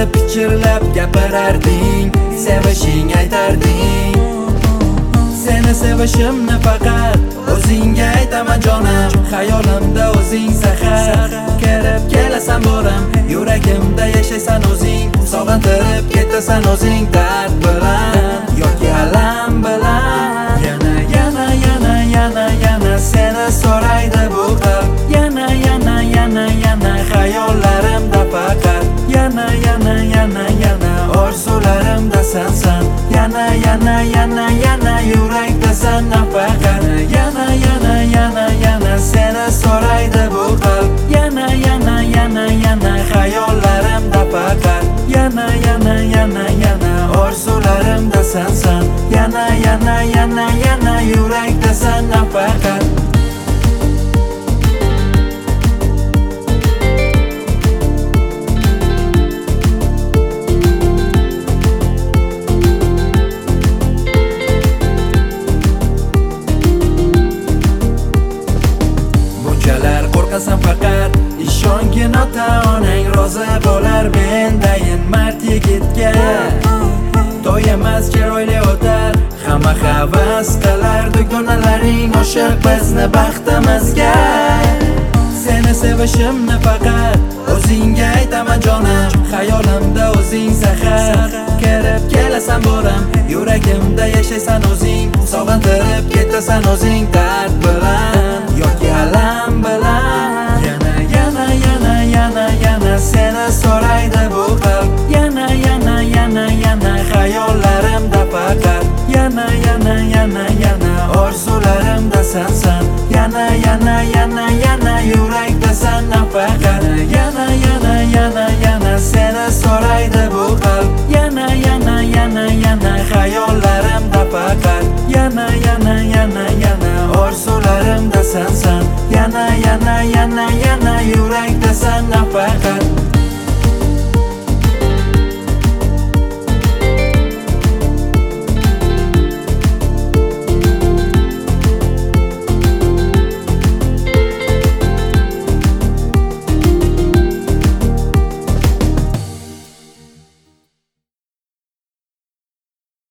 haqida pichirlab gapirarding, sevishing aytarding. Seni sevishimni faqat o'zingga aytaman jonim, xayolimda o'zing sahar kirib kelasan borim, yuragimda yashaysan o'zing, sog'intirib ketasan o'zing dard bilan yoki alam bilan. Yana seni so'raydi bu qalb, yana xayollarimda faqat, yana orzularimda sensan, yana yurakda sen nafaqat, yana seni so'raydi bu qalb, yana xayollarimda faqat, yana orzularimda sensan, yana yurakda sen nafaqat. Bunchalar qo'rqasan faqat, ishongin ota-onang rozi bo'lar mendayin mard yigitga. To'y emas chiroyli o'tar, hamma havas qilar dugonalaring oshiq bizni baxtimizga. Seni sevishimni faqat o'zingga aytaman jonim, xayolimda o'zing sahar kirib kelasan borim, yuragimda yashaysan o'zing, sog'intirib ketasan o'zing dard bilan yoki alam bilan. Yana seni so'raydi bu qalb, yana xayollarimda faqat, yana orzularimda sensan, yana yurakda sen nafaqat, yana seni so'raydi bu qalb, yana xayollarimda faqat, yana orzularimda sensan, yana yurakda sen nafaqat.